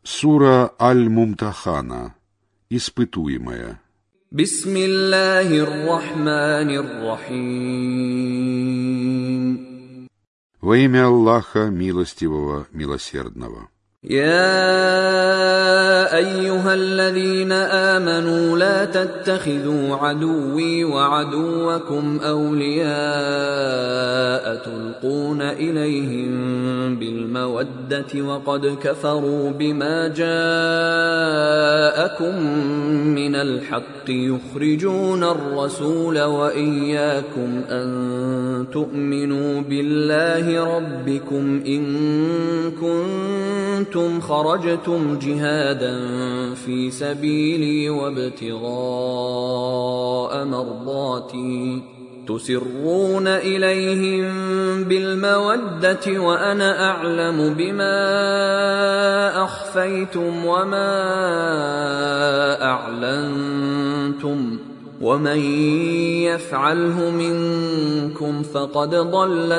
Сура Аль-Мумтахана. Испытуемая. Бисмиллахир-рахманир-рахим. Во имя Аллаха, милостивого, милосердного. يا أيها الذين آمنوا لا تتخذوا عدوي وعدوكم أولياء تلقون إليهم بالمودة وقد كفروا بما جاءكم من الحق يخرجون الرسول وإياكم أن تؤمنوا بالله ربكم إن كنتم خرجتم جهادا في سبيلي وابتغاء مرضاتي تسرون إليهم بالمودة وأنا أعلم بما أخفيتم وما أعلنتم ومن يفعله منكم فقد ضل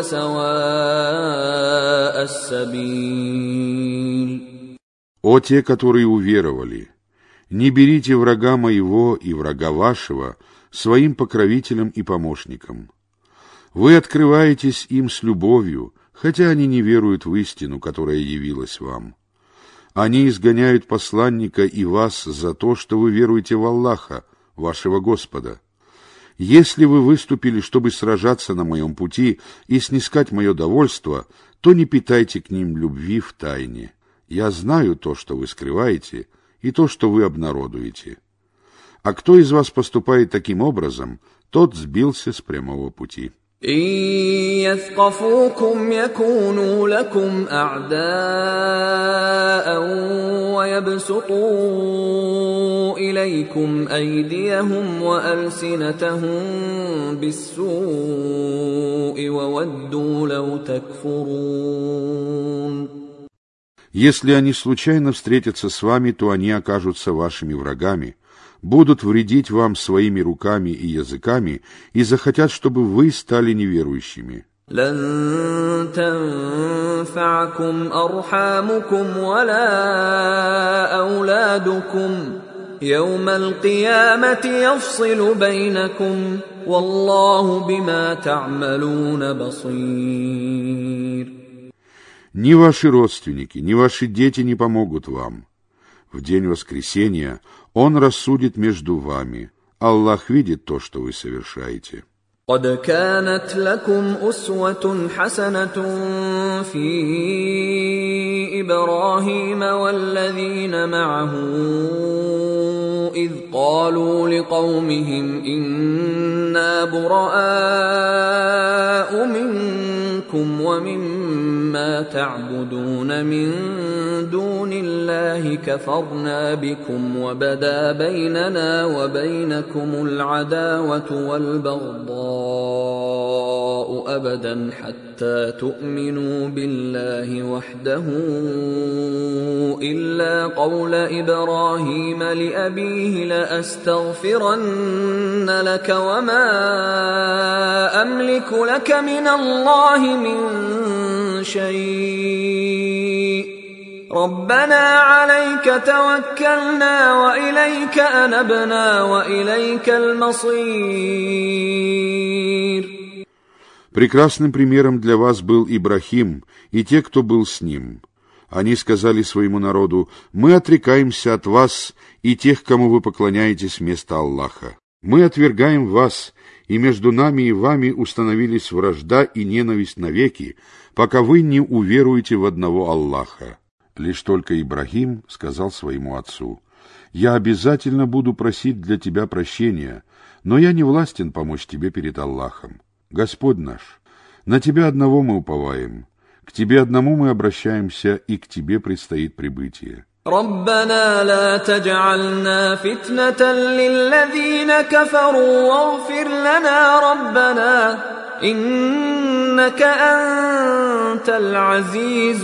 سواء السبيل. О те, которые уверовали, не берите врага моего и врага вашего своим покровителем и помощником. Вы открываетесь им с любовью, хотя они не веруют в истину, которая явилась вам. Они изгоняют посланника и вас за то, что вы веруете в Аллаха, вашего Господа. Если вы выступили, чтобы сражаться на моем пути и снискать мое довольство, то не питайте к ним любви в тайне. Я знаю то, что вы скрываете, и то, что вы обнародуете. А кто из вас поступает таким образом, тот сбился с прямого пути. إن يثقفوكم يكونوا لكم أعداء ويبسطوا إليكم أيديهم وألسنتهم بالسوء وودوا لو تكفرون. Если они случайно встретятся с вами, то они окажутся вашими врагами, будут вредить вам своими руками и языками и захотят, чтобы вы стали неверующими. لن تنفعكم أرحامكم ولا أولادكم يوم القيامة يفصل بينكم والله بما تعملون بصير. Ни ваши родственники, ни ваши дети не помогут вам. В день воскресения Он рассудит между вами. Аллах видит то, что вы совершаете. قد كانت لكم أسوة حسنة في إبراهيم والذين معه إذ قالوا لقومهم إنا براء منكم ومما تعبدون من دون الله كفرنا بكم وبدا بيننا وبينكم العداوة والبغضاء أبدا حتى تؤمنوا بالله وحده إلا قول إبراهيم لأبيه لأستغفرن لك وما أملك لك من الله من شيء ربنا عليك توكلنا وإليك أنبنا وإليك المصير. Прекрасным примером для вас был Ибрахим и те, кто был с ним. Они сказали своему народу: «Мы отрекаемся от вас и тех, кому вы поклоняетесь вместо Аллаха. Мы отвергаем вас, и между нами и вами установились вражда и ненависть навеки, пока вы не уверуете в одного Аллаха». Лишь только Ибрахим сказал своему отцу: «Я обязательно буду просить для тебя прощения, но я не властен помочь тебе перед Аллахом. Господь наш, на тебя одного мы уповаем, к тебе одному мы обращаемся, и к тебе предстоит прибытие». ربنا لا تجعلنا فتنة للذين كفروا واغفر لنا ربنا إنك أنت العزيز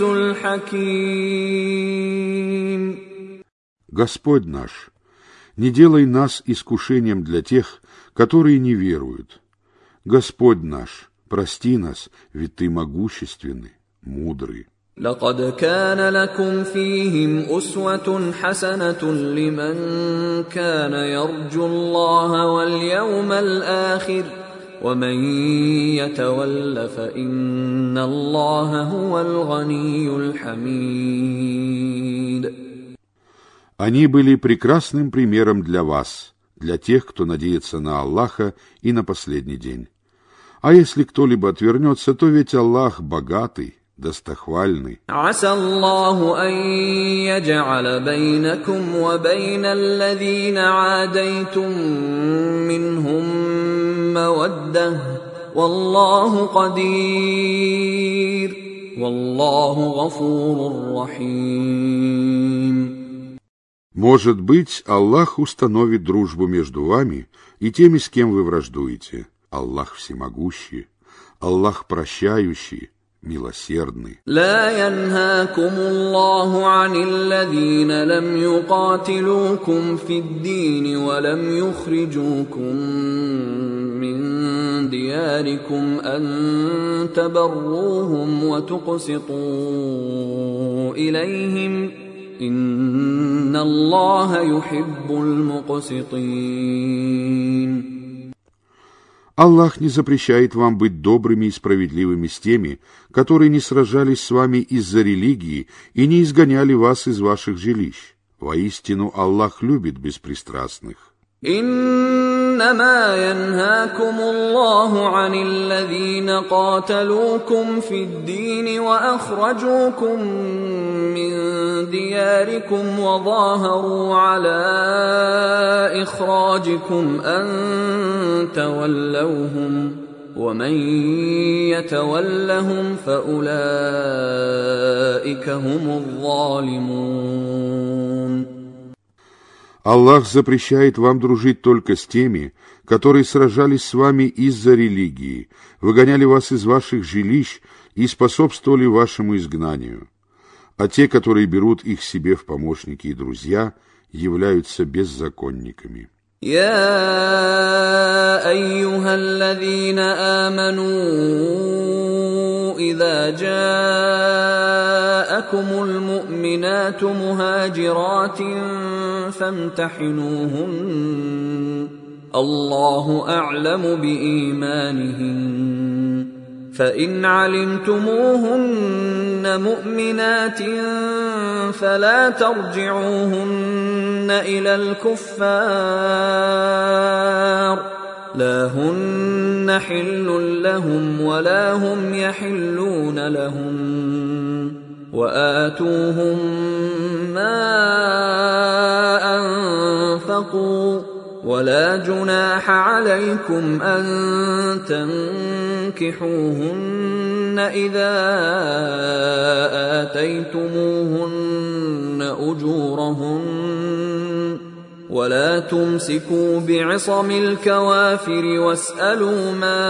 الحكيم. Господь наш, не делай нас искушением для тех, которые не веруют. Господь наш, прости нас, ведь Ты могущественный, мудрый. لقد كان لكم فيهم أسوة حسنة لمن كان يرجو الله واليوم الآخر ومن يتول فإن الله هو الغني الحميد. Они были прекрасным примером для вас, для тех, кто надеется на Аллаха и на последний день. А если кто-либо отвернется, то ведь Аллах богатый, достохвальный. عسى الله أن يجعل بينكم وبين الذين عاديتم منهم مودة والله قدير والله غفور رحيم. Может быть, Аллах установит дружбу между вами и теми, с кем вы враждуете. Аллах всемогущий, Аллах прощающий, милосердный. لا ينهاكم الله عن الذين لم يقاتلوكم في الدين ولم يخرجوكم من دياركم أن تبروهم وتقسطوا إليهم إن الله يحب المقسطين. Аллах не запрещает вам быть добрыми и справедливыми с теми, которые не сражались с вами из-за религии и не изгоняли вас из ваших жилищ. Воистину, Аллах любит беспристрастных. إنما ينهاكم الله عن الذين قاتلوكم في الدين وأخرجوكم من دياركم وظاهروا على إخراجكم أن تولوهم ومن يتولهم فأولئك هم الظالمون. Аллах запрещает вам дружить только с теми, которые сражались с вами из-за религии, выгоняли вас из ваших жилищ и способствовали вашему изгнанию. А те, которые берут их себе в помощники и друзья, являются беззаконниками. يا أيها الذين آمنوا إذا جاءكم المؤمنات مهاجرات فامتحنوهن الله أعلم بإيمانهن فإن علمتموهن مؤمنات فلا ترجعوهن إلى الكفار لا هن حل لهم ولا هم يحلون لهم وآتوهم ما أنفقوا ولا جناح عليكم أن تنكحوهن إذا آتيتموهن أجورهن ولا تمسكوا بعصم الكوافر واسألوا ما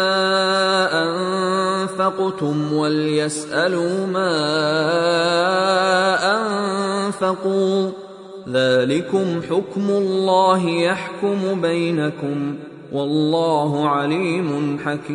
أنفقتم وليسألوا ما أنفقوا ذلكم حكم الله يحكم بينكم والله عليم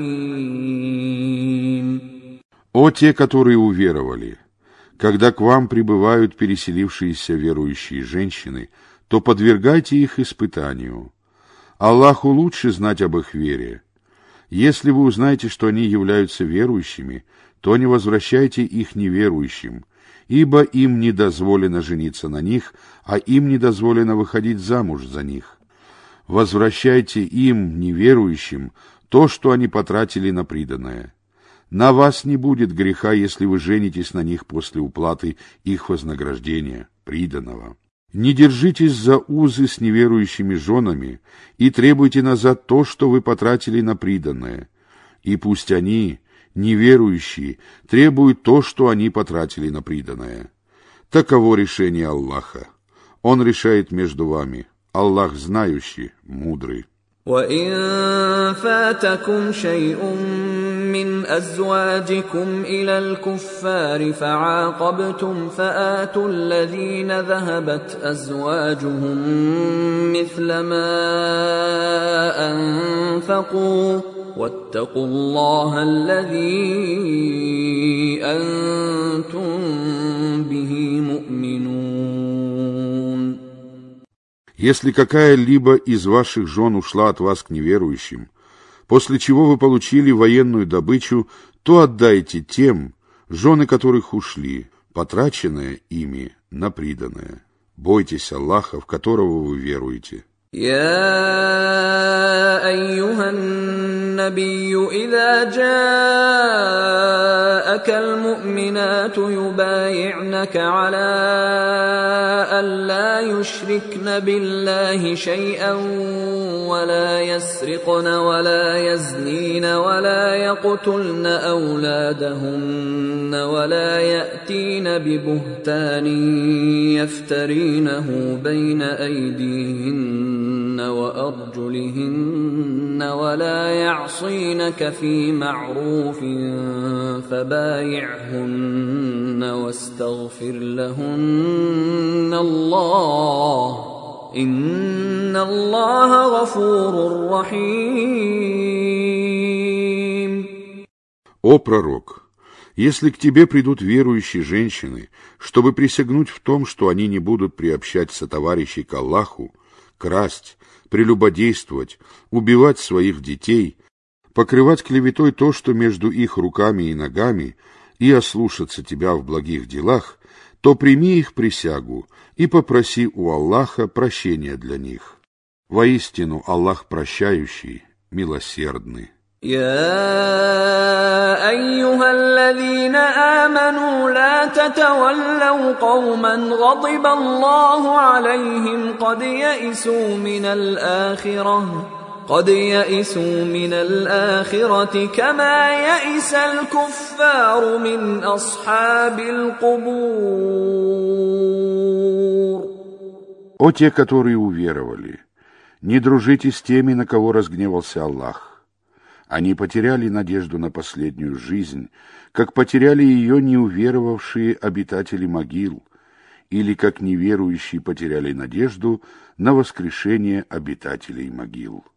حكيم. О те, которые уверовали, когда к вам прибывают переселившиеся верующие женщины, то подвергайте их испытанию. Аллаху лучше знать об их вере. Если вы узнаете, что они являются верующими, то не возвращайте их неверующим, ибо им не дозволено жениться на них, а им не дозволено выходить замуж за них. Возвращайте им, неверующим, то, что они потратили на приданое. На вас не будет греха, если вы женитесь на них после уплаты их вознаграждения, приданого. Не держитесь за узы с неверующими женами и требуйте назад то, что вы потратили на приданое. И пусть они, неверующие, требуют то, что они потратили на приданое. Таково решение Аллаха. Он решает между вами. Аллах знающий, мудрый. وَإِن فَاتَكُمْ شَيْءٌ مِّنْ أَزْوَاجِكُمْ إِلَى الْكُفَّارِ فَعَاقَبْتُمْ فَآتُوا الَّذِينَ ذَهَبَتْ أَزْوَاجُهُم مِّثْلَ مَا أَنفَقُوا واتقوا الله الذي أنتم به مؤمنون. Если какая-либо из ваших жен ушла от вас к неверующим, после чего вы получили военную добычу, то отдайте тем, жены которых ушли, потраченное ими на приданое. Бойтесь Аллаха, в которого вы веруете. يا أيها النبي إذا جاءك المؤمنات يبايعنك على ألا يشركن بالله شيئا ولا يسرقن ولا يزنين ولا يقتلن أولادهن ولا يأتين ببهتان يفترينه بين أيديهن وأرجلهن ولا يعصينك في معروف فبايعهن واستغفر لهن الله إن الله غفور رحيم. О пророк! Если к тебе придут верующие женщины, чтобы присягнуть в том, что они не будут приобщать сотоварищей к Аллаху, красть, прелюбодействовать, убивать своих детей, покрывать клеветой то, что между их руками и ногами, и ослушаться тебя в благих делах, то прими их присягу и попроси у Аллаха прощения для них. Воистину Аллах прощающий, милосердный. يا أيها الذين آمنوا لا تتولوا قوما غضب الله عليهم قد يئسوا من الآخرة كما يئس الكفار من أصحاب القبور. О те, которые уверовали, не дружите с теми, на кого разгневался Аллах. Они потеряли надежду на последнюю жизнь, как потеряли ее неуверовавшие обитатели могил, или как неверующие потеряли надежду на воскрешение обитателей могил.